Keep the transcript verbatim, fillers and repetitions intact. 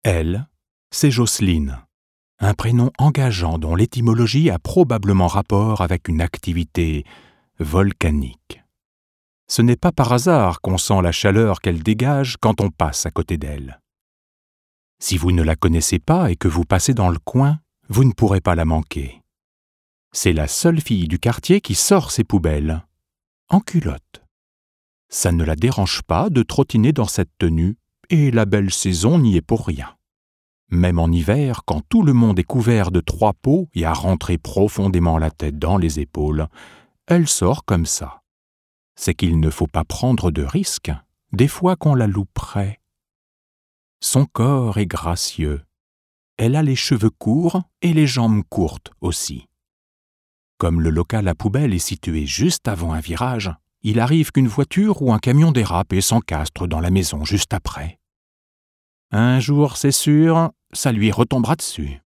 Elle, c'est Jocelyne, un prénom engageant dont l'étymologie a probablement rapport avec une activité volcanique. Ce n'est pas par hasard qu'on sent la chaleur qu'elle dégage quand on passe à côté d'elle. Si vous ne la connaissez pas et que vous passez dans le coin, vous ne pourrez pas la manquer. C'est la seule fille du quartier qui sort ses poubelles, en culotte. Ça ne la dérange pas de trottiner dans cette tenue, et la belle saison n'y est pour rien. Même en hiver, quand tout le monde est couvert de trois peaux et a rentré profondément la tête dans les épaules, elle sort comme ça. C'est qu'il ne faut pas prendre de risques, des fois qu'on la louperait. Son corps est gracieux. Elle a les cheveux courts et les jambes courtes aussi. Comme le local à poubelle est situé juste avant un virage, il arrive qu'une voiture ou un camion dérape et s'encastre dans la maison juste après. Un jour, c'est sûr, ça lui retombera dessus.